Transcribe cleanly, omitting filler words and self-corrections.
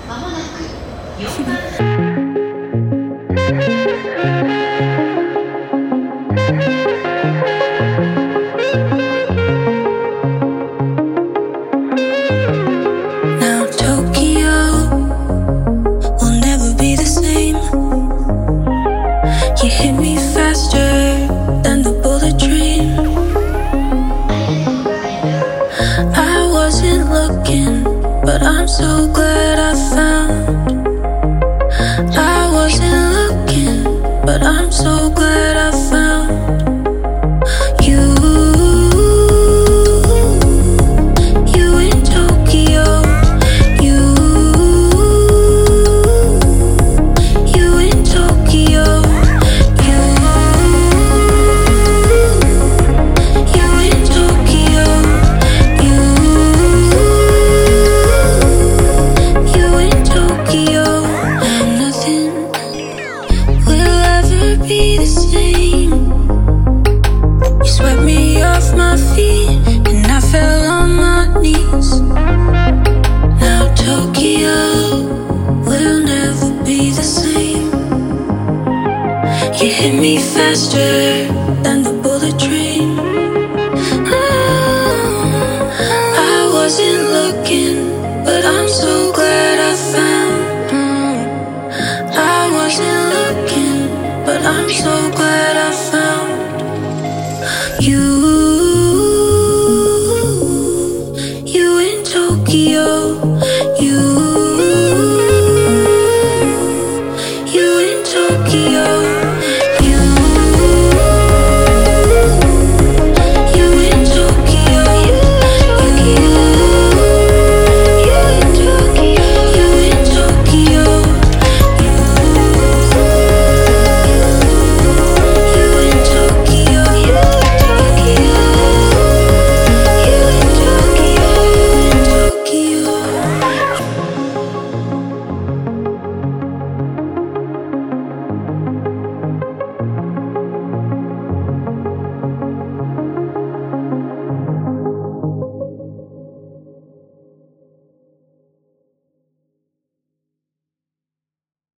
Now Tokyo will never be the same. You hit me faster than the bullet train. I wasn't looking, but I'm so glad I found. I wasn't looking, but I'm so glad I found you. You in Tokyo. You in Tokyo. You in Tokyo. You in Tokyo. And nothing will ever be the same. You swept me off my feet and I fell on my knees. Now Tokyo will never be the same. You hit me faster than the bullet train. I wasn't looking, but I'm so glad I found. I wasn't looking, but I'm so glad